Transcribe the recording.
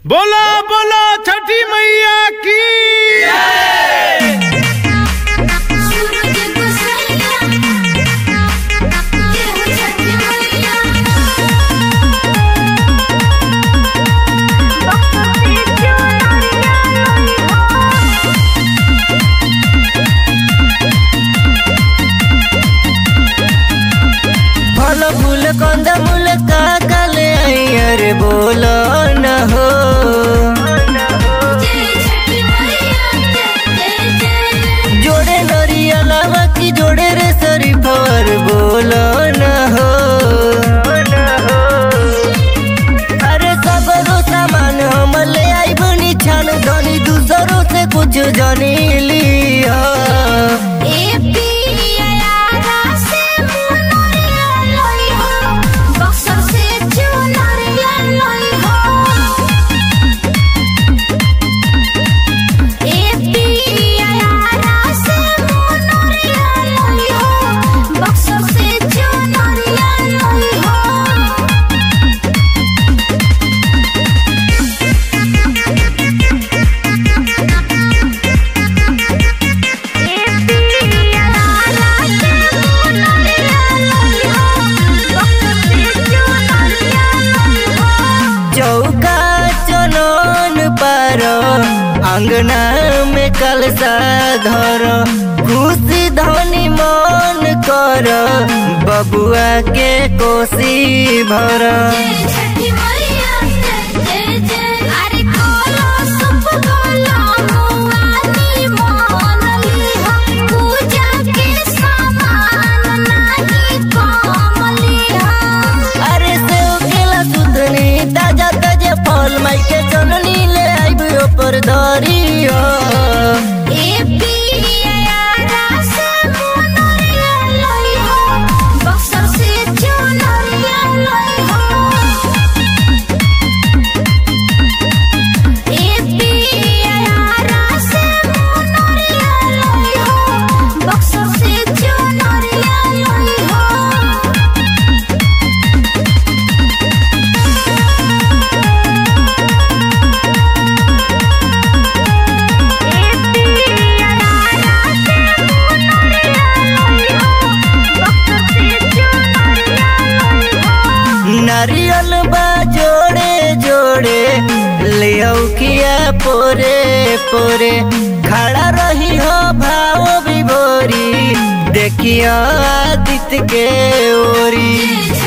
बोला बोला छठी मैया की फल फूल कंद मूल का काले अरे बोलो न हो। जोड़े नरिया लावा की जोड़े रे शरीफर बोलो न हो। अरे सबरो सामान हम ले आई बनी छान धनी दूसरों से कुछ जानी लिया। चौका चनन पर अंगना में कलसा धर खुशी धनी मन कर बबुआ के कोसी भर। अरे सेव केला सुथनी ताजा ताजा फल माई के चननी ले आइब ऊपर धरियो। नारियल बा जोड़े जोड़े ले किया पोरे पोरे खड़ा रही हो भाव विभोरी देखियो आदित्य के ओरी।